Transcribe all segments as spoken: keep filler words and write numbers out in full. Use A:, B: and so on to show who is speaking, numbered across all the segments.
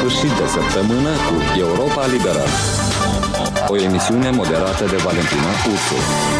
A: sfârșit de săptămână cu Europa Liberă, o emisiune moderată de Valentina Ursu.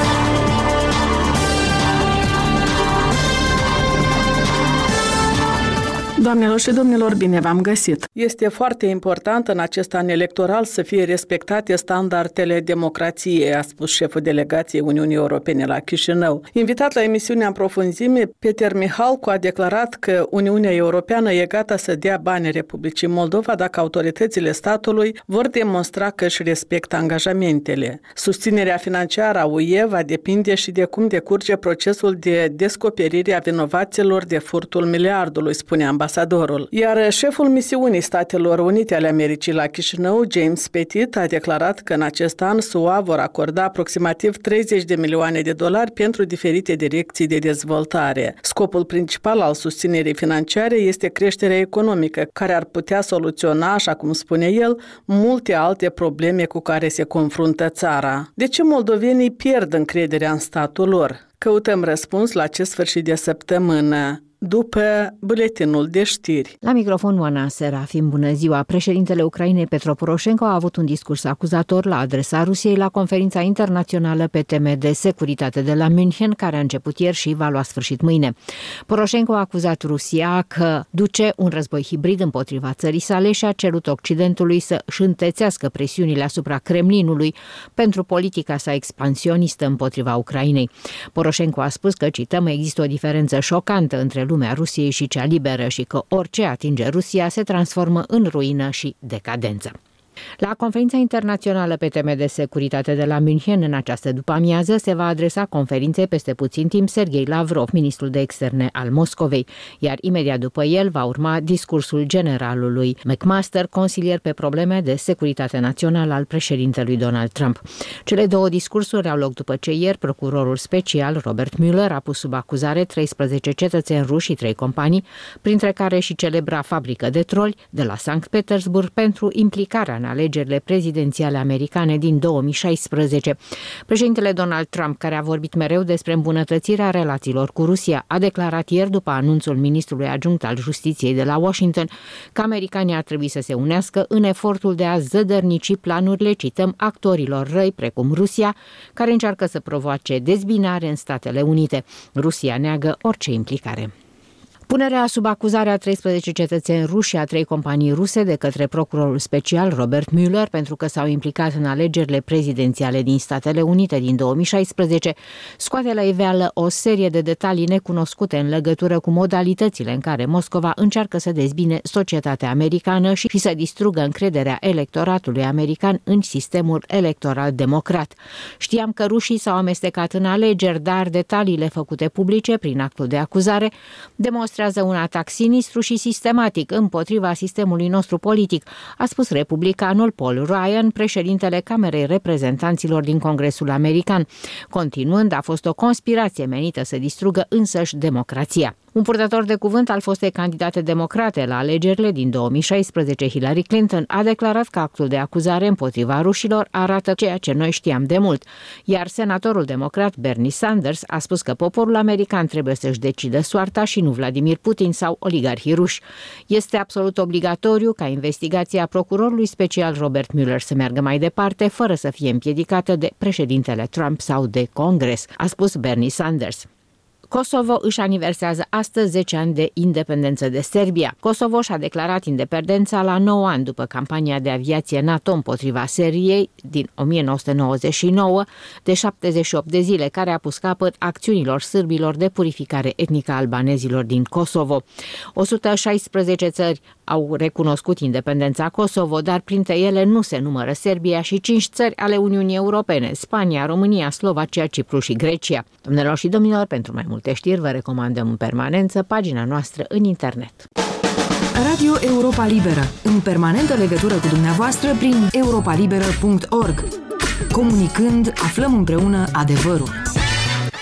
B: Doamnelor și domnilor, bine v-am găsit! Este foarte important în acest an electoral să fie respectate standardele democrației, a spus șeful delegației Uniunii Europene la Chișinău. Invitat la emisiunea în profunzime, Peter Mihalcu a declarat că Uniunea Europeană e gata să dea bani Republicii Moldova dacă autoritățile statului vor demonstra că își respectă angajamentele. Susținerea financiară a U E va depinde și de cum decurge procesul de descoperire a vinovaților de furtul miliardului, spune ambasadorul. Iar șeful misiunii Statelor Unite ale Americii la Chișinău, James Petit, a declarat că în acest an S U A vor acorda aproximativ treizeci de milioane de dolari pentru diferite direcții de dezvoltare. Scopul principal al susținerii financiare este creșterea economică, care ar putea soluționa, așa cum spune el, multe alte probleme cu care se confruntă țara. De ce moldovenii pierd încrederea în statul lor? Căutăm răspuns la acest sfârșit de săptămână, după buletinul de știri.
C: La microfon Oana Serafim, bună ziua! Președintele Ucrainei Petro Poroșenko a avut un discurs acuzator la adresa Rusiei la conferința internațională pe teme de securitate de la München, care a început ieri și va lua sfârșit mâine. Poroșenko a acuzat Rusia că duce un război hibrid împotriva țării sale și a cerut Occidentului să își întețească presiunile asupra Kremlinului pentru politica sa expansionistă împotriva Ucrainei. Poroșenko a spus că, cităm, există o diferență șocantă între lumea Rusiei și cea liberă și că orice atinge Rusia se transformă în ruină și decadență. La conferința internațională pe teme de securitate de la München în această după-amiază se va adresa conferinței peste puțin timp Serghei Lavrov, ministrul de externe al Moscovei, iar imediat după el va urma discursul generalului McMaster, consilier pe probleme de securitate națională al președintelui Donald Trump. Cele două discursuri au loc după ce ieri procurorul special Robert Mueller a pus sub acuzare treisprezece cetățeni ruși și trei companii, printre care și celebra fabrică de troli de la Sankt Petersburg, pentru implicarea în alegerile prezidențiale americane din două mii șaisprezece. Președintele Donald Trump, care a vorbit mereu despre îmbunătățirea relațiilor cu Rusia, a declarat ieri, după anunțul ministrului adjunct al Justiției de la Washington, că americanii ar trebui să se unească în efortul de a zădărnici planurile, cităm, actorilor răi precum Rusia, care încearcă să provoace dezbinare în Statele Unite. Rusia neagă orice implicare. Punerea sub acuzare a treisprezece cetățeni ruși și a trei companii ruse de către procurorul special Robert Mueller pentru că s-au implicat în alegerile prezidențiale din Statele Unite din două mii șaisprezece scoate la iveală o serie de detalii necunoscute în legătură cu modalitățile în care Moscova încearcă să dezbine societatea americană și să distrugă încrederea electoratului american în sistemul electoral democrat. Știam că rușii s-au amestecat în alegeri, dar detaliile făcute publice prin actul de acuzare demonstrează un atac sinistru și sistematic împotriva sistemului nostru politic, a spus republicanul Paul Ryan, președintele Camerei Reprezentanților din Congresul American. Continuând, a fost o conspirație menită să distrugă însăși democrația. Un purtător de cuvânt al fostei candidate democrate la alegerile din două mii șaisprezece, Hillary Clinton, a declarat că actul de acuzare împotriva rușilor arată ceea ce noi știam de mult, iar senatorul democrat Bernie Sanders a spus că poporul american trebuie să-și decidă soarta și nu Vladimir Putin sau oligarhii ruși. Este absolut obligatoriu ca investigația procurorului special Robert Mueller să meargă mai departe, fără să fie împiedicată de președintele Trump sau de Congres, a spus Bernie Sanders. Kosovo își aniversează astăzi zece ani de independență de Serbia. Kosovo și-a declarat independența la nouă ani după campania de aviație NATO împotriva Serbiei din o mie nouă sute nouăzeci și nouă de șaptezeci și opt de zile, care a pus capăt acțiunilor sârbilor de purificare etnică a albanezilor din Kosovo. o sută șaisprezece țări au recunoscut independența Kosovo, dar printre ele nu se numără Serbia și cinci țări ale Uniunii Europene: Spania, România, Slovacia, Cipru și Grecia. Domnilor și domnilor, pentru mai multe știri vă recomandăm în permanență pagina noastră în internet.
D: Radio Europa Liberă, în permanentă legătură cu dumneavoastră prin europa liberă punct org. Comunicând, aflăm împreună adevărul.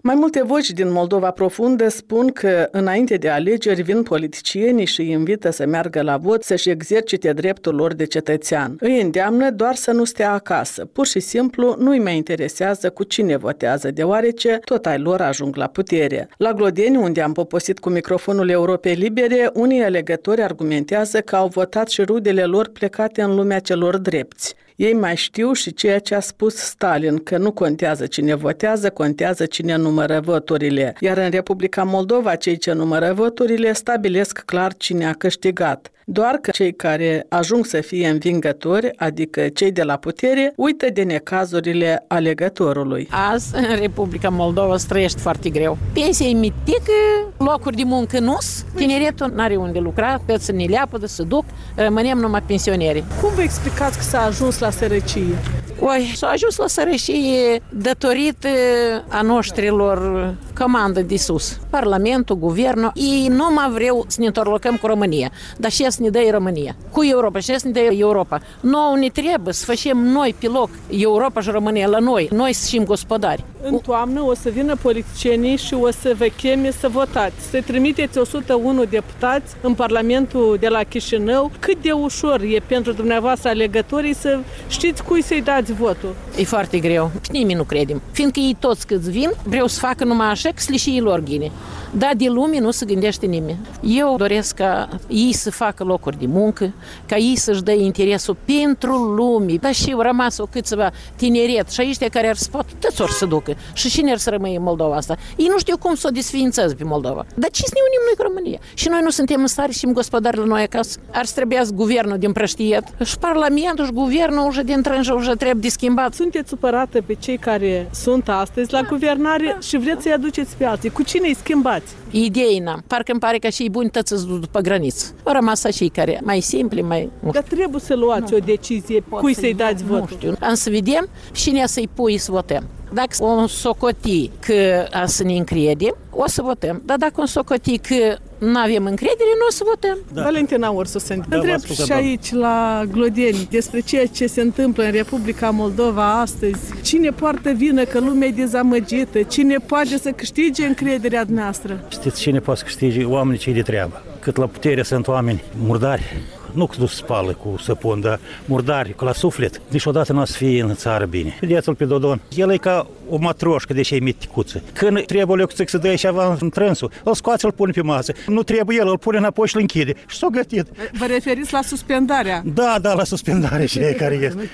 B: Mai multe voci din Moldova Profundă spun că înainte de alegeri vin politicienii și îi invită să meargă la vot, să-și exercite dreptul lor de cetățean. Îi îndeamnă doar să nu stea acasă. Pur și simplu nu-i mai interesează cu cine votează, deoarece tot ai lor ajung la putere. La Glodeni, unde am poposit cu microfonul Europei Libere, unii alegători argumentează că au votat și rudele lor plecate în lumea celor drepți. Ei mai știu și ceea ce a spus Stalin, că nu contează cine votează, contează cine numără voturile. Iar în Republica Moldova, cei ce numără voturile stabilesc clar cine a câștigat. Doar că cei care ajung să fie învingători, adică cei de la putere, uită de necazurile alegătorului.
E: Azi, în Republica Moldova, trăiești foarte greu. Pensia e mitică, locuri de muncă nu-s, tineretul n-are unde lucra, pe să ne leapădă, să duc, rămânem numai pensioneri.
B: Cum vă explicați că s-a ajuns la sărăcie?
E: Oi, s-a ajuns la sărăcie datorită a noștrilor comandă de sus. Parlamentul, guvernul, ei nu mai vreau să ne întorlocăm cu România, dar și să ne dă România. Cu Europa, și să ne dă Europa. Nouă ne trebuie să facem noi pe loc Europa și România la noi. Noi să fim gospodari.
B: În toamnă o să vină politicienii și o să vă cheme să votați. Să trimiteți o sută unu deputați în Parlamentul de la Chișinău. Cât de ușor e pentru dumneavoastră alegătorii să știți cui să-i dați votul?
E: E foarte greu. Și nimeni nu credem. Fiindcă ei toți câți vin, vreau să facă numai așa că le și ei lor ghine. Dar de lume nu se gândește nimeni. Eu doresc ca ei să facă locuri de muncă, ca ei să-și dea interesul pentru lume. Dar și au rămas o câțiva tineret și ăștia care ar să poată, toți ori să ducă. Și cine ar să rămâie în Moldova asta? Ei nu știu cum să o desființeze pe Moldova. Dar ce să ne unim noi cu România? Și noi nu suntem în stare și gospodari la noi acasă. Ar să trebuia guvernul din Prăștiet și Parlamentul și guvernul уже din Trânjă уже trebuie de schimbat.
B: Sunteți supărată pe cei care sunt astăzi la guvernare și vreți să-i aduceți pe alții. Cu cine îi schimbați?
E: Idei n-am. Parcă îmi pare că și buni tăți îți duc după graniță. Au rămas și care mai simpli, mai...
B: Dar trebuie să luați nu. o decizie cui să-i dați votul.
E: Nu știu. Am să vedem și ne să-i pui să votăm. Dacă o socoti că a să ne încredem, o să votăm. Dar dacă o socoti că nu avem încredere, nu o să votăm.
B: Da. Valentina Ursu, da, întreb și aici la Glodeni despre ceea ce se întâmplă în Republica Moldova astăzi. Cine poartă vină că lumea e dezamăgită? Cine poate să câștige încrederea noastră?
F: Știți cine poate să câștige? Oamenii cei de treabă. Cât la putere sunt oameni murdari, nu că nu se spală cu săpun, dar murdari, cu la suflet. Niciodată nu o să fie în țară bine. Vedeți-l pe Dodon. El e ca o matroșcă, deși e miticuță. Când trebuie o să dă ceva în trânsul, îl scoate, îl pune pe masă. Nu trebuie el, îl pune înapoi și îl închide. Și s-o gătit.
B: Vă referiți la suspendarea?
F: Da, da, la suspendare și care este.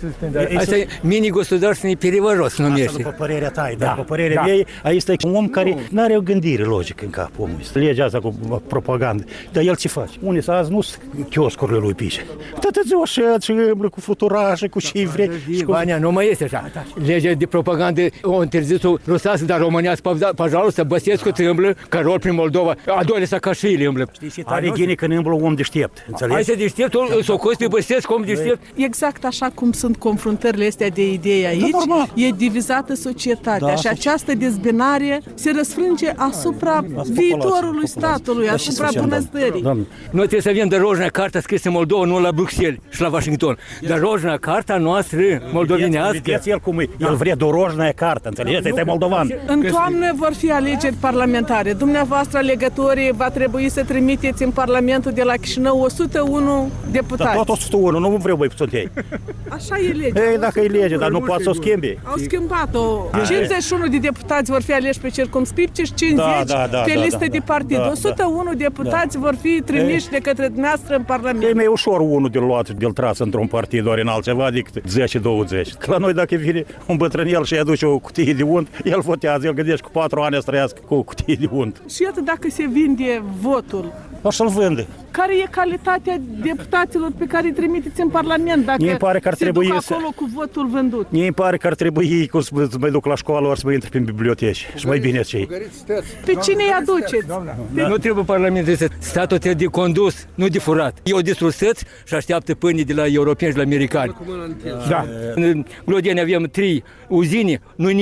G: Asta e mini-государственный переворот numește.
F: Asta după părerea ta, da, după părerea ei, aici este un om care nu are o gândire logică în cap omul. Legea asta cu propagandă. Dar el ce face? Unii azi nu sunt chioscurile lui pișe. Tătă ziua și îmblă cu fluturașe, cu cifre.
G: Vania, nu mai este așa. Legea de propagandă o întârzit-o rusească, dar România, păjalul, Băsescu îmblă, că rol prin Moldova, a doilea Saakashvili îmblă.
F: Știi și tare gine când îmblă un om deștept, înțelegi?
G: Hai să deștept, s-o cost pe Băsescu, om deștept.
B: Exact așa cum sunt confruntările astea de idei aici, da, e divizată societatea da, și această dezbinare se răsfrânge asupra, asupra viitorului statului, da, asupra bunăstării.
G: Noi trebuie să avem dărojna carta scrisă în Moldova, nu la Bruxelles și la Washington. Dărojna carta noastră moldovenească.
F: Vedeți el cum e, el vrea dărojna carta, înțelegeți? Este moldovan.
B: În toamnă vor fi alegeri parlamentare. Dumneavoastră, alegătorii, va trebui să trimiteți în Parlamentul de la Chișinău o sută unu deputați.
F: Da, tot o sută unu, nu vreau băi sunt ei.
B: Așa e legea.
F: Ei, dacă e lege, dar nu poate să o schimbi.
B: Au schimbat-o. cincizeci și unu de deputați vor fi aleși pe circumscripție și cincizeci da, da, da, pe listă da, da, de partid. Da, o sută unu da, deputați da. vor fi trimiși de către dumneavoastră în Parlament.
F: E mai ușor unul de luat, de-l tras într-un partid ori în altceva decât zece douăzeci. Că la noi dacă vine un bătrânel și aduce o cutie de unt, el votează, el gândește cu patru ani să trăiască cu o cutie de unt.
B: Și iată dacă se vinde votul.
F: O să-l vândă.
B: Care e calitatea deputaților pe care îi trimiteți în Parlament dacă
F: mie pare că ar
B: se
F: trebui
B: duc
F: să...
B: acolo cu votul vândut?
F: Mie îmi pare că ar trebui ei să mai duc la școală ori să mai intre prin biblioteci și mai bine cei.
B: Pe cine îi aduceți?
G: Pe... Nu trebuie Parlamentul să statul trebuie de condus, nu de furat. Eu distrusăți și așteaptă pâinii de la europeni și la americani. Da. În Glodeni avem trei uzine, nu nimic.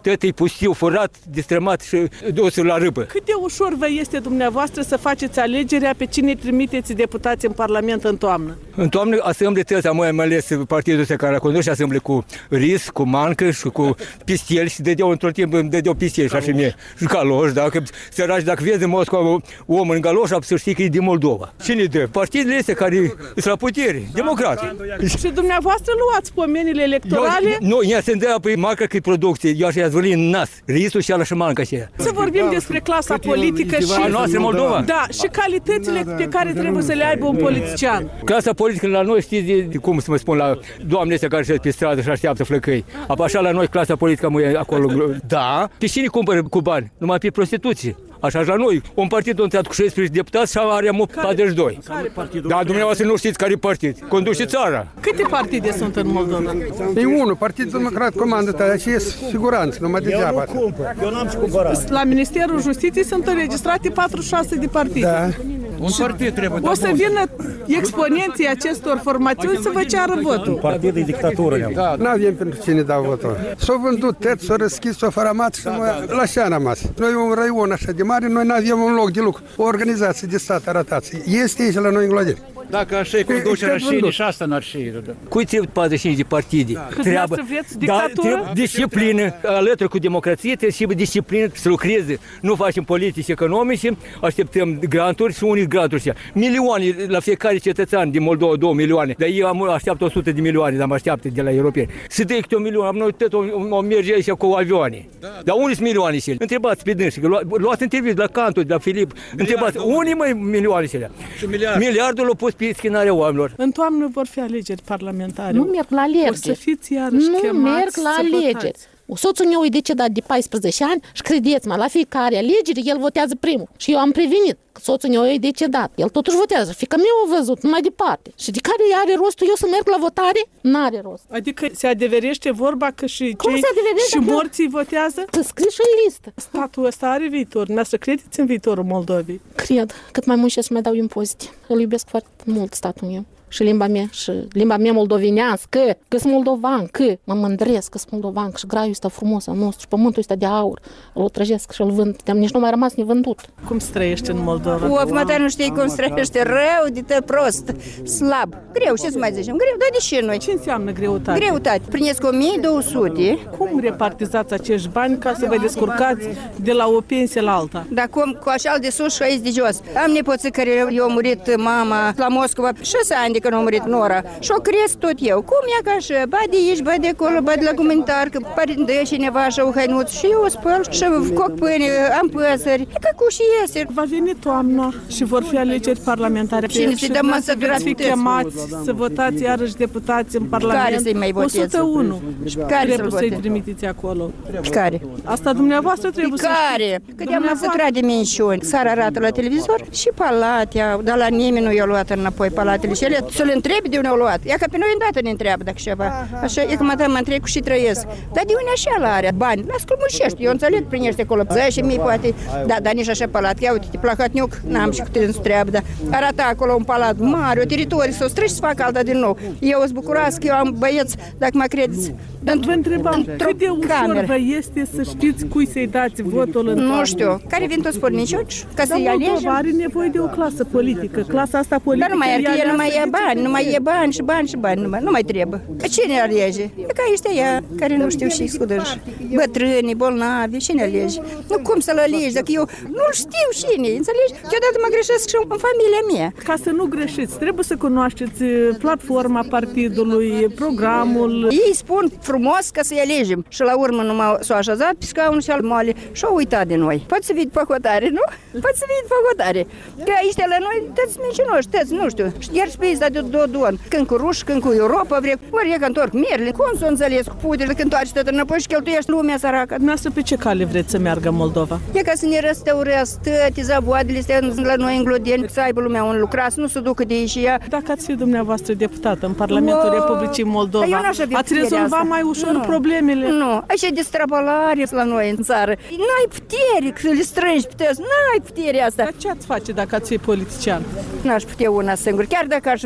G: tot e pustiu, furat, distrămat și dus la râpă.
B: Cât de ușor vă este dumneavoastră să faceți alegerea pe cine trimiteți deputați în Parlament în toamnă?
G: În toamnă asemble tăți, am mai ales partidul ăsta care a condus și asemble cu Ris, cu Mancă și cu Pistel și dădeau într-un timp, îmi dădeau Pistel și așa mie. Și Galoș, dacă săraci, dacă vezi în Moscova om în Galoș, să știi că e din Moldova. Cine dă? Partidele astea care sunt la putere, democrate.
B: Și dumneavoastră luați pomenile electorale?
G: Nu, ea se îndea pe marca că e producție, eu așa i-ați vălit în nas, Risul și ala și Manca și ea.
B: Să vorbim despre clasa politică și...
G: A noastră Moldova?
B: Da, și calitățile pe care trebuie să le aibă un politician.
G: Clasa politică la noi, știți, de, cum să mă spun, la doamne astea care se pe stradă și așteaptă flăcăi. Așa la noi clasa politică e acolo. Da, pe cine cumpără cu bani? Numai pe prostituție. Așa la noi, un partid a intrat cu șaisprezece deputați și are patruzeci și doi. Dar dumneavoastră nu știți care partid. Conduce țara.
B: Câte partide sunt în Moldova?
H: E unul, Partidul Democrat comandă tăia și e siguranță, numai degeaba.
F: Eu n-am ce cumpărat.
B: La Ministerul Justiției sunt înregistrate patruzeci și șase de partide.
H: Da.
G: Un partid trebuie.
B: O să vină exponenții acestor formațiuni să vă ceară votul.
F: Partid de dictatură.
H: Da. N-avem pentru cine da votul. S-au vândut tăt, s-au răschis, s-au faramat și la ce a rămas. Noi un raion așa de mare, noi n-avem un loc de lucru. O organizație de stat arătați. Este aici la noi în Glodeni.
I: Dacă așa e conducerea și nici asta n-ar și.
G: Cui trebuie patruzeci și cinci de partide?
B: Treabă. Da,
G: trebuie disciplină. Alături cu democrație trebuie și disciplină să lucreze. Nu facem politici economice, așteptăm granturi și unii granturi. Milioane la fiecare cetățean din Moldova, două milioane. Dar eu am așteaptă o sută de milioane, dar mă așteaptă de la europeni. Să dă câte un milion, am noi tot o, o merge aici cu avioane. Dar unii sunt milioane și întrebați pe dânsi, luați interviu de la Cantu, de la Filip, întrebați, unii mai milioane și miliardul l-a pus pe schinarea oamenilor.
B: În toamnă vor fi alegeri parlamentare.
E: Nu merg la alegeri.
B: O să fiți iarăși
E: nu
B: chemați
E: merg la
B: să
E: alegeri.
B: votați.
E: Soțul meu e decedat de paisprezece ani și credeți-mă, la fiecare alegere el votează primul. Și eu am prevenit că soțul meu e decedat. El totuși votează. Fiica meu a văzut mai departe. Și de care are rostul eu să merg la votare? N-are rost.
B: Adică se adeverește vorba că și
E: Cum
B: cei și morții votează?
E: Să scrii și în listă.
B: Statul ăsta are viitor. Dumneavoastră credeți în viitorul Moldovei?
E: Cred. Cât mai mult și să mai dau impozite. Îl iubesc foarte mult statul meu. Și limba mea, și limba mea moldovenească, că sunt moldovan, că mă mândresc că sunt moldovan, că și graiul ăsta frumos al nostru, și pământul ăsta de aur, îl trăgesc și îl vând, de nici nu mai rămas nevândut.
B: Cum se trăiește în Moldova?
J: Of, mătar nu știi cum se trăiește, rău, de tă prost, slab, greu, ce să mai zicem, greu, dar de ce noi?
B: Ce înseamnă greutate?
J: Greutate, prinesc o mie două sute.
B: Cum repartizați acești bani ca să vă descurcați de la o pensie la alta?
J: Dar cum, cu așa de sus și aici de jos. Am nepoții care i-au murit mama la Moscova, șase ani de când a murit nora. Și o cresc tot eu. Cum e ca așa? Ba de aici, ba de acolo, ba de la comentar, că părinte cineva așa o hăinuț. Și eu o spăl și coc pâine, am păsări. E ca cu și iese.
B: Va veni toamna și vor fi alegeri parlamentare.
J: Și ne se dă masă
B: veți fi chemați să votați iarăși deputați în Parlament.
J: Care să-i mai votez?
B: o sută unu.
J: Care
B: trebuie să-i trimiteți acolo.
J: Care?
B: Asta dumneavoastră trebuie să
J: care? Că de-am săturat de minciuni. S-ar arată la televizor și palatea, dar la nimeni nu i-a luat înapoi palatele și ele să le întrebe de unde au luat. Ea că pe noi îndată ne întreabă dacă ceva. Așa, e că mă mă întreb cu și trăiesc. Dar de unde așa la are? Bani? Las că mușești. Eu înțeleg, primește acolo zece mii poate. Da, dar nici așa palat. Ia uite, Plahatniuc, n-am și câte îți treabă, dar arată acolo un palat mare, o teritorie, să o streci să facă alta din nou. Eu sunt bucurați că eu am băieți, dacă mă credeți.
B: Dar vă întrebam, cât de ușor vă este să știți cui să-i dați votul în
J: Nu știu. Care vin toți pornicioci? Ca să-i alegem?
B: Dar are nevoie de o clasă politică. Clasa asta politică...
J: Dar nu mai e, nu mai e bani, nu mai e bani și bani și bani, nu mai, nu mai trebuie. Cine alege? E ca ăștia ea, care nu știu și scudăși. Bătrâni, bolnavi, cine alege? Nu cum să-l alegi, dacă eu nu-l știu cine, înțelegi? Câteodată mă greșesc și în familia mea.
B: Ca să nu greșiți, trebuie să cunoașteți platforma partidului, programul.
J: Ei spun frumos că să-i alegem și la urmă numai s-au așezat pe scaun și al moale și au uitat de noi. Poți să vii după hotare, nu? Poți să vii după hotare. Că aici la noi tăți mincinoși, tăți, nu știu. Și iar spui de Dodon, când cu ruși, când cu Europa vrei, mări că întorc merle, cum să înțeles cu putele, când întoarci tot înapoi și cheltuiești lumea săracă.
B: Dumneavoastră pe ce cale vreți să meargă Moldova?
J: E ca să ne restaureze toate zavoadele astea la noi în Glodeni, să aibă lumea un lucrat, să nu se ducă de aici ea.
B: Dacă ați fi dumneavoastră deputată în Parlamentul wow. Republicii Moldova, ați rezolva mai ușor
J: nu.
B: problemele?
J: Nu, așa de strapalare la noi în țară. N-ai putere să le strângi pe tăți, n-ai putere asta.
B: Dar ce ați face dacă ați fi politician?
J: N-aș putea una singur, chiar dacă aș vrea.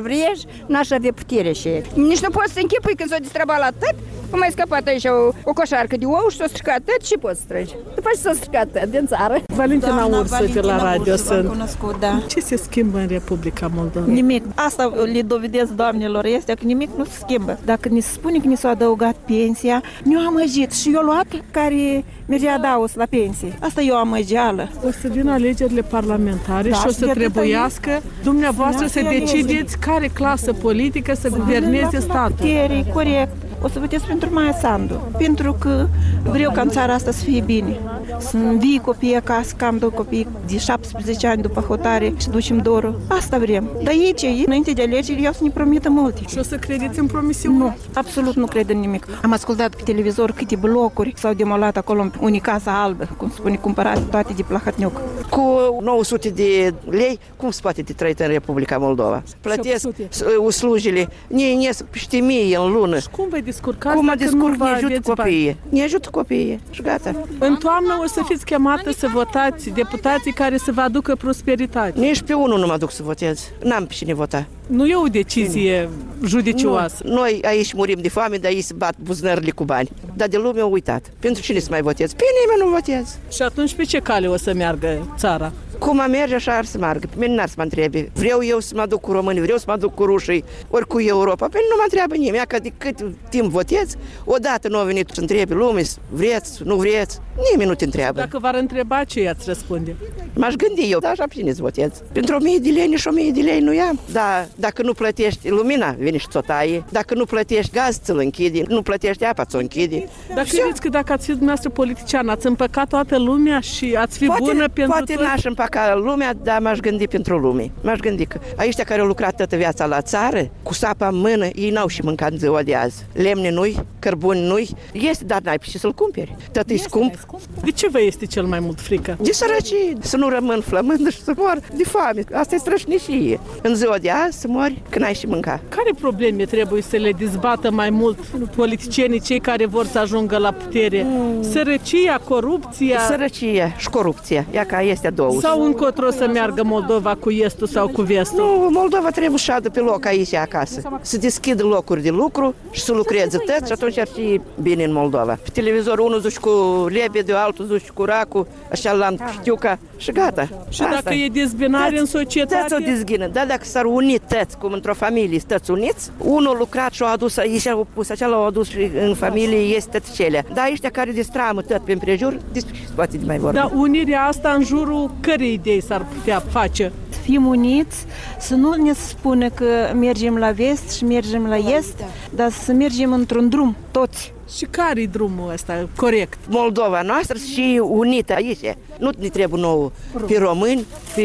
J: vrej, n-aș avea putere și nici nu poți să închipui când s-o distrabat la tot. Cum ai scăpat aici o, o coșarcă de ou și s-o stricat tot și poți să tragi. După ce s-o stricat tot din țară.
B: Valentina Ursu de la radio sunt.
K: Cunoscut, da.
B: Ce se schimbă în Republica Moldova?
K: Nimic. Asta le dovedesc doamnelor este că nimic nu se schimbă. Dacă ni se spune că ni s-a adăugat pensia, ne-o amăgit și eu luat care mergea adaos la pensie. Asta e o amăgeală.
B: O să vină alegerile parlamentare da, și o să trebuiască dumneavoastră să decideți care clasă politică să guverneze statul.
K: Putere, corect. O să votez pentru Maia Sandu, pentru că vreau ca în țara asta să fie bine. Să învii copiii acasă, că am doi copii de șaptesprezece ani după hotare și ducem dorul. Asta vrem. Dar ei ce? Înainte de alegeri, eu să ne promită multe.
B: Și o să credeți în promisiuni?
K: Nu, absolut nu cred în nimic. Am ascultat pe televizor câte blocuri s-au demolat acolo, unii Casa Albă, cum spune, cumpărate toate de Plahotniuc.
L: Cu nouă sute de lei, cum se poate de trăit în Republica Moldova? Plătesc uslujile, ne peste mie în lună.
B: Și cum vă descurcați?
L: Cum mă descurc? Ne ajută copiii. Ne ajută copiii și gata.
B: În toamnă o să fiți chemată să votați deputații care să vă aducă prosperitate.
L: Nici pe unul nu mă duc să votez. N-am pe cine vota.
B: Nu e o decizie judicioasă.
L: Nu. Noi aici murim de foame, dar aici se bat buzunările cu bani. Dar de lume au uitat. Pentru cine să mai votez? Pe nimeni nu votez.
B: Și atunci pe ce cale o să meargă țara?
L: Cum a merge, așa ar să meargă. Pe mine n-ar să mă întrebe. Vreau eu să mă duc cu românii, vreau să mă duc cu rușii, ori cu Europa. Pe mine nu mă întreabă nimeni. Că de cât timp votez, odată nu a venit să întrebe lume, vreți, nu vreți. Nimeni nu te întreabă.
B: Dacă v-ar întreba, ce i-ați răspunde?
L: M-aș gândi eu, dar așa pe cine să votez? Pentru o mie de lei, nici o mie de lei nu i-am. Da, dacă nu plătești lumina, vine și ți-o taie. Dacă nu plătești gaz, ți-l închide. Nu plătești apa, ți-o închide.
B: Dar credeți că dacă ați fi dumneavoastră politician, ați împăcat toată lumea și ați fi poate, bună pentru
L: Poate
B: tot?
L: n-aș împăca lumea, dar m-aș gândi pentru lume. M-aș gândi că aiștia care au lucrat toată viața la țară, cu sapa în mână, ei n-au și mâncat în ziua de azi. Lemne nu-i, cărbuni nu-i, este, dar n-ai pe ce să-l cumperi. Tot e scump.
B: De ce vă este cel mai mult frică?
L: De sărăcie, să nu rămân flămândă și să mor de foame. Asta e strășnicie. În ziua de azi să mori când ai și mânca.
B: Care probleme trebuie să le dezbată mai mult politicienii, cei care vor să ajungă la putere? Mm. Sărăcia, corupția?
L: Sărăcia și corupția. Ia ca este două.
B: Sau încotro să meargă Moldova cu estul sau cu vestul?
L: Nu, Moldova trebuie să adă pe loc aici acasă. Să deschidă locuri de lucru și să lucreze tot și atunci ar fi bine în Moldova. Pe televizor unul zice cu lebedul, altul zice cu racul, așa la știuca și gata.
B: Și asta dacă e dezbinare în societate?
L: Tăți o dezghină. Da, dacă s-ar uni tăți, cum într-o familie stăți uniți, unul a lucrat și a adus aici, a pus acela, a adus și în familie este tot cele. Dar ăștia care destramă tot pe împrejur, despre ce poate de mai vorba.
B: Dar unirea asta în jurul cărei idei s-ar putea face?
K: Să fim uniți, să nu ne spună că mergem la vest și mergem la est, dar să mergem într-un drum, toți.
B: Și care e drumul ăsta corect?
L: Moldova noastră și unită aici. Nu ne trebuie nouă pe români, pe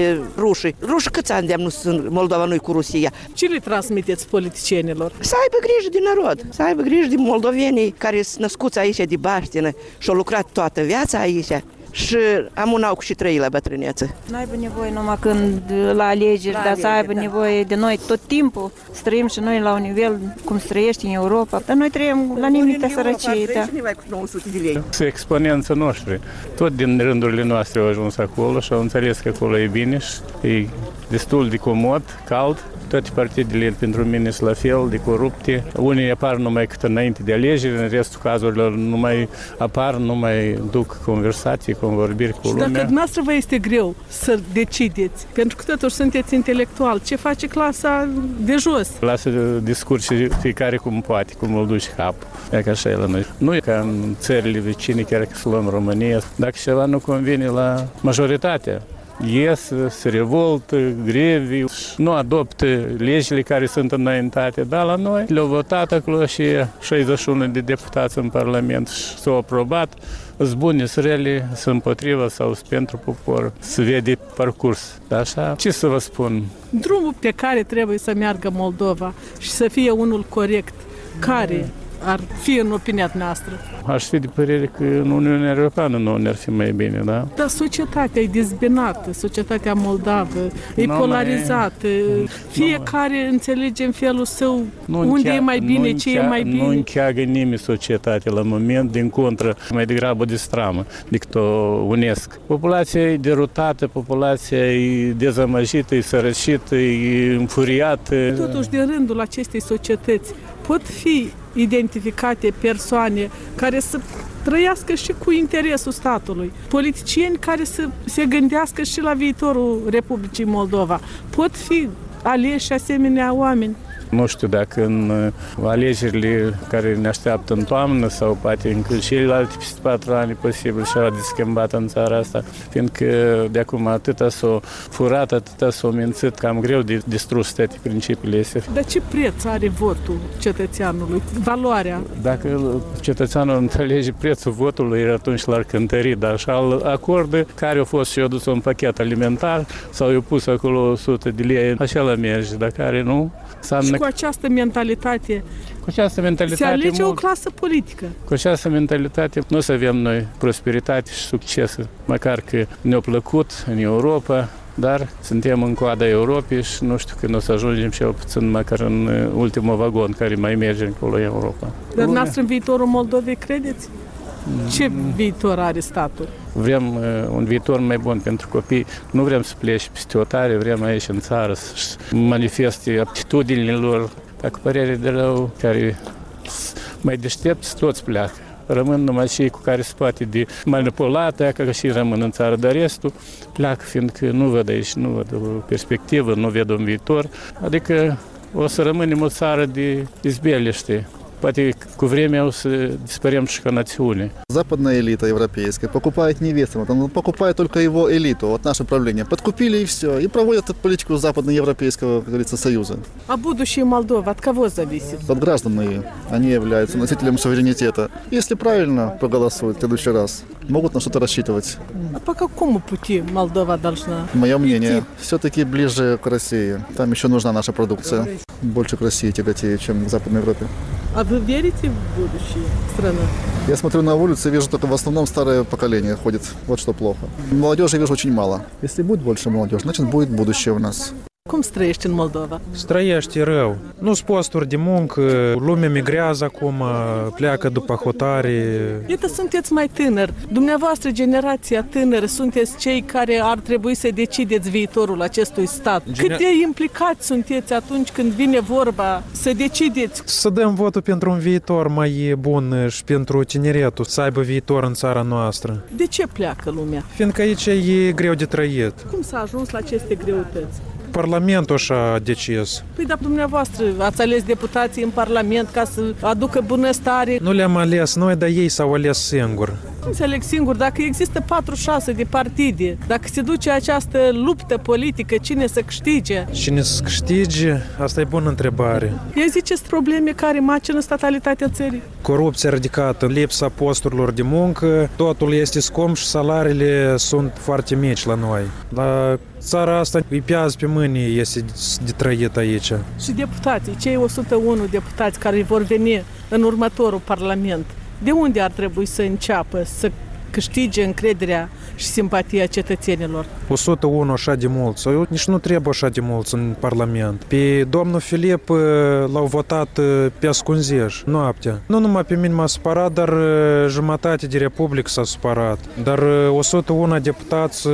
L: ruși. Ruși câți ani de-am nu sunt Moldova nu-i cu Rusia?
B: Ce le transmiteți politicienilor?
L: Să aibă grijă de narod, să aibă grijă de moldovenii care sunt născuți aici de baștină și au lucrat toată viața aici. Și am un au și trei la bătrâneță.
K: Nu aibă nevoie numai când la alegeri, la dar să aibă da. nevoie de noi tot timpul. Să trăim și noi la un nivel cum se trăiește în Europa. Dar noi trăim la nimic de sărăcie. Da.
M: Să exponenții noștri, tot din rândurile noastre au ajuns acolo și au înțeles că acolo e bine și e destul de comod, cald. Toate partidele pentru mine sunt la fel de corupte. Unii apar numai cât înainte de alegeri, în restul cazurilor nu mai apar, nu mai duc conversații, convorbiri cu lumea.
B: Și dacă dumneavoastră vă este greu să decideți, pentru că totuși sunteți intelectual, ce face clasa de jos?
M: Lasă discurse fiecare cum poate, cum îl duce capul. E ca așa e la noi. Nu e ca în țările vecine, chiar că să luăm România. Dacă ceva nu convine la majoritatea, ies, se revoltă, grevi, nu adoptă legile care sunt înaintate, dar la noi le-au votat acolo și șaizeci și unu de deputați în Parlament și s-au aprobat. Sunt bune, sunt rele, sunt împotriva sau sunt pentru popor, se vede parcurs. Așa, ce să vă spun?
B: Drumul pe care trebuie să meargă Moldova și să fie unul corect, care? ar fi în opinia noastră?
M: Aș fi de părere că în Uniunea Europeană nu ne-ar fi mai bine, da?
B: Dar societatea e dezbinată, societatea moldavă e no, polarizată, mai... fiecare no, înțelege în felul său unde închea, e mai bine, ce închea, e mai bine.
M: Nu încheagă nimeni societatea la moment, din contră, mai degrabă de stramă decât o unesc. Populația e derutată, populația e dezamăgită, e sărășită, e înfuriată.
B: Totuși, de rândul acestei societăți pot fi identificate persoane care să trăiască și cu interesul statului, politicieni care să se gândească și la viitorul Republicii Moldova. Pot fi aleși asemenea oameni?
M: Nu știu dacă în alegerile care ne așteaptă în toamnă sau poate în celelalte peste patru ani posibil ceva de schimbat în țara asta, fiindcă de acum atâta s-o furat, atâta s-o mințit, cam greu de distrus toate principiile astea.
B: Dar ce preț are votul cetățeanului? Valoarea?
M: Dacă cetățeanul înțelege prețul votului, atunci l-ar cântări, dar așa acordă care a fost și a dus un pachet alimentar sau i-a pus acolo o sută de lei, așa la merge, dar care nu, înseamnă
B: cu această mentalitate,
M: cu această mentalitate
B: se alege
M: mult,
B: o clasă politică.
M: Cu această mentalitate nu o să avem noi prosperitate și succes, măcar că ne-a plăcut în Europa, dar suntem în coada Europei și nu știu când o să ajungem cel puțin măcar în ultimul vagon care mai merge acolo în Europa.
B: Dar noastră în viitorul Moldovei credeți? Ce viitor are statul?
M: Vrem uh, un viitor mai bun pentru copii. Nu vrem să plece peste hotare, vrem aici în țară să manifeste aptitudinile lor. Dacă părere de rău, care mai deștepți, toți pleacă. Rămân numai cei cu care se poate de manipulate, ca și rămân în țară, dar restul pleacă, fiindcă nu văd aici, nu văd o perspectivă, nu văd un viitor. Adică o să rămânem o țară de izbeliște. Поэтому ко времени диспарем și ca națiune.
N: Западная элита европейская покупает невестам, она покупает только его элиту, вот наше правление. Подкупили и все, и проводят политику западноевропейского, как говорится, союза.
B: А будущее Молдовы от кого зависит?
N: От граждан моих. Они являются носителем суверенитета. Если правильно проголосуют в следующий раз, могут на что-то рассчитывать.
B: А по какому пути Молдова должна
N: Мое мнение,
B: идти?
N: все-таки ближе к России. Там еще нужна наша продукция. Больше к России тяготеет, чем к Западной Европе.
B: А вы верите в будущее страны?
N: Я смотрю на улицу и вижу только в основном старое поколение ходит. Вот что плохо. Молодежи вижу очень мало. Если будет больше молодежи, значит будет будущее у нас.
B: Cum străiești în Moldova?
O: Străiești rău. Nu sunt posturi de muncă, lumea migrează acum, pleacă după hotare.
B: Iată, sunteți mai tânări. Dumneavoastră, generația tânără, sunteți cei care ar trebui să decideți viitorul acestui stat. Gene... Cât de implicați sunteți atunci când vine vorba să decideți?
O: Să dăm votul pentru un viitor mai bun și pentru tineretul, să aibă viitor în țara noastră.
B: De ce pleacă lumea?
O: Fiindcă aici e greu de trăit.
B: Cum s-a ajuns la aceste greutăți?
O: Parlamentul așa a decis.
B: Păi, dar dumneavoastră ați ales deputații în Parlament ca să aducă bunăstare.
O: Nu le-am ales noi, dar ei s-au ales singur.
B: Cum se aleg singur? Dacă există patruzeci și șase de partide, dacă se duce această luptă politică, cine să câștige?
O: Cine să câștige? Asta e bună întrebare.
B: Ia ziceți probleme care macină statalitatea țării.
O: Corupția ridicată, lipsa posturilor de muncă, totul este scump și salariile sunt foarte mici la noi. La țara asta îi piază pe mâini, este de trăit aici.
B: Și deputații, cei o sută unu deputați care vor veni în următorul Parlament, de unde ar trebui să înceapă să câștige încrederea și simpatia cetățenilor?
O: o sută unu așa de mulți. Nici nu trebuie așa de mulți în Parlament. Pe domnul Filip l-au votat pe ascunziș, noaptea. Nu numai pe mine m-a supărat, dar jumătate de republică s-a supărat. Dar o sută unu deputați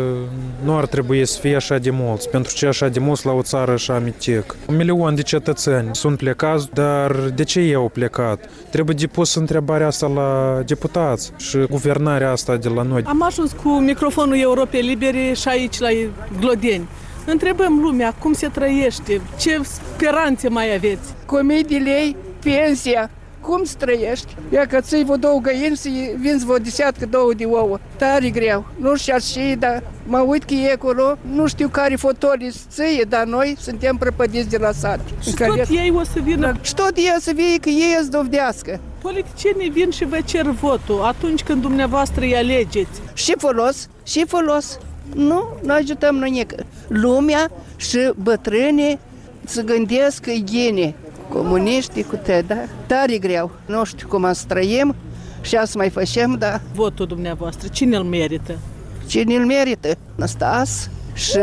O: nu ar trebui să fie așa de mulți, pentru ce așa de mulți la o țară așa mitic. Un milion de cetățeni sunt plecați, dar de ce ei au plecat? Trebuie de pus întrebarea asta la deputați și guvernarea asta de la noi.
B: Am ajuns cu microfonul Europei Libere și aici la Glodeni. Întrebăm lumea cum se trăiește, ce speranțe mai aveți.
P: Cu mii de lei, pensia, cum să trăiești? Ia că ții vă două găini să vinzi vă deseatcă două de ouă. Tare greu. Nu știu și, dar mă uit că e acolo, nu știu care fotolii să ție, dar noi suntem prăpădiți de la sat.
B: Și tot care... ei o să vină.
P: Și tot ei o să vină că ei îți dovedească.
B: Politicienii vin și vă cer votul atunci când dumneavoastră îi alegeți.
P: Și folos, și folos. Nu, noi ajutăm noi nică. Lumea și bătrânii să gândesc igiene. comuniștii, cu te, da? Tare greu. Nu știu cum să trăim și să mai facem, da.
B: Votul dumneavoastră, cine îl merită?
P: Cine îl merită? Năstas și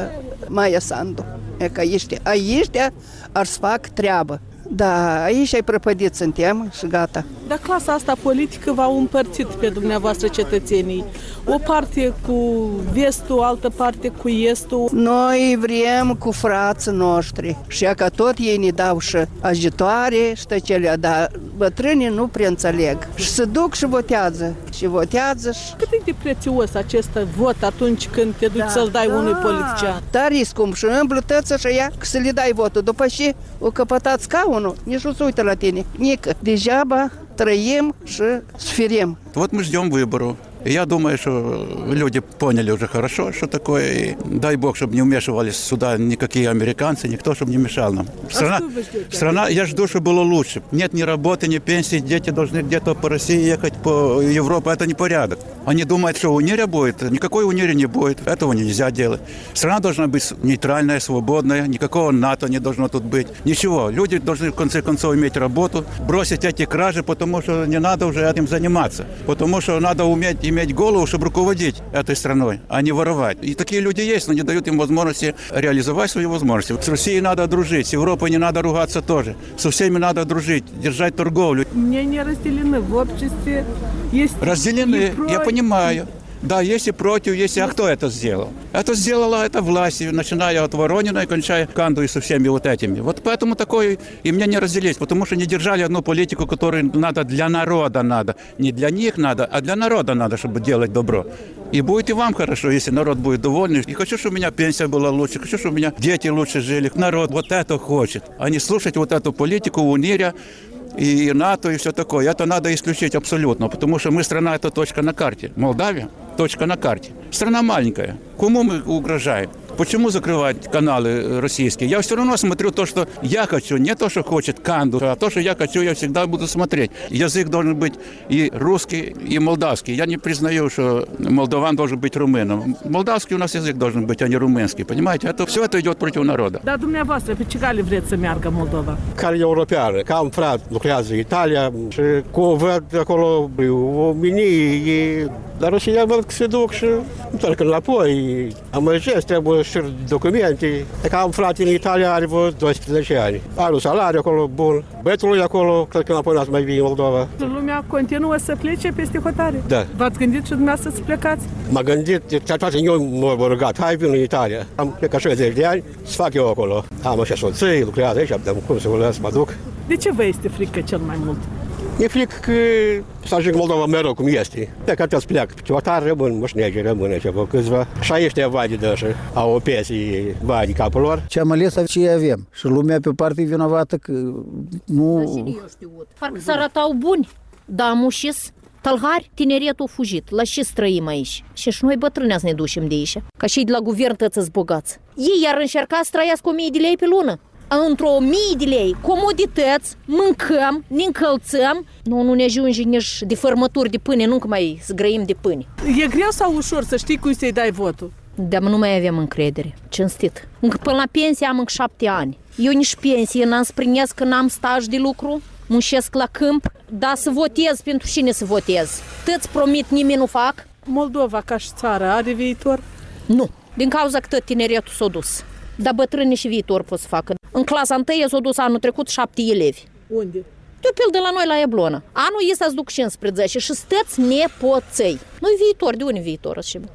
P: Maia Sandu. E că ăștia, ăștia ar să fac treabă. Da, aici ai prăpădit suntem și gata.
B: Dar clasa asta politică v-a împărțit pe dumneavoastră cetățenii. O parte cu vestul, altă parte cu estul.
P: Noi vrem cu frații noștri și că tot ei ne dau și ajutoare și tăcelea, dar bătrânii nu prea înțeleg. Și se duc și votează. Și votează și...
B: Cât e de prețios acest vot atunci când te duci da, să-l dai da. unui politician?
P: Dar e scump și îmblătăță și ea să le dai votul. După ce o căpătat scaunul, nici nu se uită la tine. Nică. Degeaba трăим și сферем.
Q: Вот мы ждем выборов. Я думаю, что люди поняли уже хорошо, что такое. И дай бог, чтобы не вмешивались сюда никакие американцы, никто, чтобы не мешал нам. Страна, а страна, я жду, чтобы было лучше. Нет ни работы, ни пенсии, дети должны где-то по России ехать, по Европе. Это не порядок. Они думают, что унирия будет. Никакой унирии не будет. Этого нельзя делать. Страна должна быть нейтральная, свободная. Никакого НАТО не должно тут быть. Ничего. Люди должны в конце концов иметь работу, бросить эти кражи, потому что не надо уже этим заниматься. Потому что надо уметь иметь голову, чтобы руководить этой страной, а не воровать. И такие люди есть, но не дают им возможности реализовать свои возможности. С Россией надо дружить, с Европой не надо ругаться тоже. Со всеми надо дружить, держать торговлю.
B: Мнения разделены в обществе. Есть
Q: разделены, я понимаю. Да, есть и против, есть и... А кто это сделал? Это сделала эта власть, начиная от Воронина и кончая Канду и со всеми вот этими. Вот поэтому такое и мне не разделить, потому что не держали одну политику, которую надо для народа надо. Не для них надо, а для народа надо, чтобы делать добро. И будет и вам хорошо, если народ будет довольный. И хочу, чтобы у меня пенсия была лучше, хочу, чтобы у меня дети лучше жили. Народ вот это хочет, а не слушать вот эту политику унирия, и НАТО, и все такое. Это надо исключить абсолютно, потому что мы страна, это точка на карте. Молдавия – точка на карте. Страна маленькая. Кому мы угрожаем? Почему закрывать каналы российские? Я все равно смотрю то, что я хочу, не то, что хочет Канду, а то, что я хочу, я всегда буду смотреть. Язык должен быть и русский, и молдавский. Я не признаю, что молдаван должен быть румыном. Молдавский у нас язык должен быть, а не румынский. Понимаете? Это, все это идет против народа.
B: Da, dumneavoastră, pe ce cale vreți să meargă Moldova?
R: Care europeană. Ca am frate, lucrează în Italia și cum văd acolo oamenii, dar Rusia văd că se duc și întorc înapoi. Amăgesc, trebuie și documente. Ca am frate în Italia, are vreo doisprezece ani. Are un salariu acolo bun. Băietul lui acolo, cred că înapoi n-ați mai vii în Moldova.
B: Lumea continuă să plece peste hotare?
R: Da.
B: V-ați gândit și dumneavoastră să plecați?
R: M-a gândit, chiar toate eu m-am rugat, hai vin în Italia. Am plecat șaizeci de ani, să fac eu acolo. Am așa soții, lucrează aici, am cum să vă las, mă duc.
B: De ce vă este frică cel mai mult?
R: E frică că să ajung Moldova mereu cum este. Pe care să plec. Hotare rămân, moșnegi rămân aici, vă câțiva. Și ăștia vadi de așa, au o pensii vadi capul lor.
S: Ce am ales ce avem. Și lumea pe parte vinovată că nu...
T: Parcă să arătau buni, dar am ușis tălhari, tineretul a fugit. La ce străim aici? Și și noi bătrâni să ne ducem de aici. Ca și de la guvern tăți bogați. Ei ar încerca să trăiască o mie de lei pe lună. Într-o mie de lei, comodități, mâncăm, ne încălțăm, nu, nu ne ajunge nici de fărmături de pâine, nu că mai zgrăim de pâine.
B: E greu sau ușor să știi cui să-i dai votul?
T: Dar nu mai avem încredere, cinstit. Încă până la pensie am încă șapte ani. Eu nici pensie n-am sprinesc că n-am staj de lucru, mușesc la câmp, dar să votez, pentru cine să votez? Tăți promit, nimeni nu fac.
B: Moldova ca și țară are viitor?
T: Nu, din cauza că tot tineretul s-a dus. Dar bătrânii și viitor pot să facă. În clasa întâi s-au dus anul trecut șapte elevi.
B: Unde?
T: De pildă la noi la Iablonă. Anul ăsta îți duc cincisprezece și stăți nepoței. Noi viitor, de unde viitor?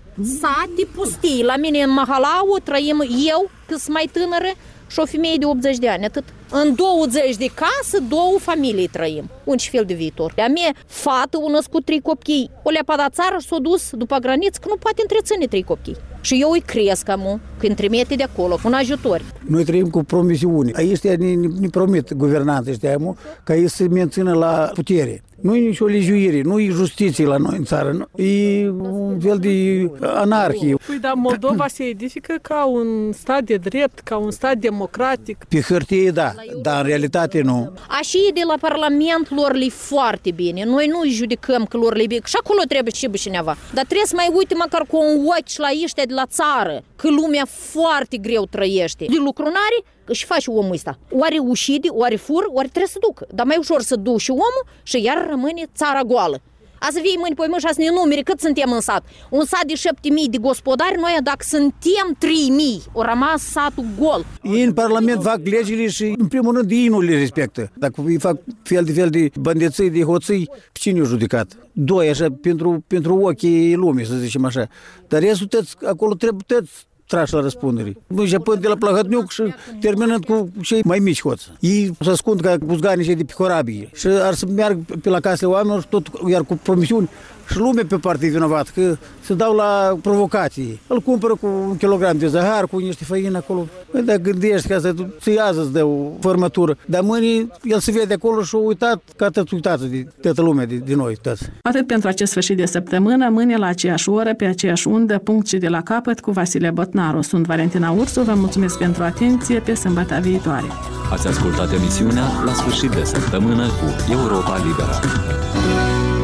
T: Sate pustii. La mine în Mahalau trăim eu, că sunt mai tânără, și o femeie de optzeci de ani, atât. În douăzeci de case, două familii trăim. Un fel de viitor. A mie, fată, o născut trei copii. O le-a padat țară și s-a dus după graniță, că nu poate întreține trei copii. Și eu îi cresc amu, când trimite de acolo, cu un ajutor.
S: Noi trăim cu promisiuni. Aici ne, ne promit guvernanții ăștia, amu, ca ei să mențină la putere. Nu e nicio legiuire, nu e justiție la noi în țară, nu? E un fel de anarhie.
B: Păi, dar Moldova se edifică ca un stat de drept, ca un stat democratic.
S: Pe hârtie, da. dar în realitate nu.
T: Așa de la Parlament lor le foarte bine. Noi nu îi judecăm că lor le bine. Și acolo trebuie și cineva. Dar trebuie să mai uite măcar cu un ochi la ăștia de la țară, că lumea foarte greu trăiește. De lucrunare, și face omul ăsta. Oare ușide, oare fur, oare trebuie să ducă. Dar mai ușor să duci omul și iar rămâne țara goală. A să vii mâini pe mâini și a să ne numere cât suntem în sat. Un sat de șapte mii de gospodari, noi dacă suntem trei mii, o rămas satul gol.
S: Ei în Parlament fac legile și în primul rând ei nu le respectă. Dacă îi fac fel de fel de bandeței, de hoții, cine i-a judecat? Doi, așa, pentru, pentru ochii lumii, să zicem așa. Dar restul tăți, acolo trebuie tăți trași la răspundere. Începând de la Plahătniuc și terminând cu cei mai mici hoți. Ei se ascund ca buzganii cei de pe corabie și ar să meargă pe la casele oamenilor și tot, iar cu promisiuni. Și lumea pe partea vinovat, că se dau la provocații. Îl cumpără cu un kilogram de zahar, cu niște făină acolo. Păi dacă gândești ca să-ți iază, îți dă o formătură. Dar mâine el se vede acolo și a uitat ca tăți uitați de toată lumea, de, de noi toți.
B: Atât pentru acest sfârșit de săptămână, mâine la aceeași oră, pe aceeași undă, punct și de la capăt cu Vasile Botnaru. Sunt Valentina Ursu, vă mulțumesc pentru atenție, pe sâmbătă viitoare.
A: Ați ascultat emisiunea La sfârșit de săptămână cu Europa Liberă.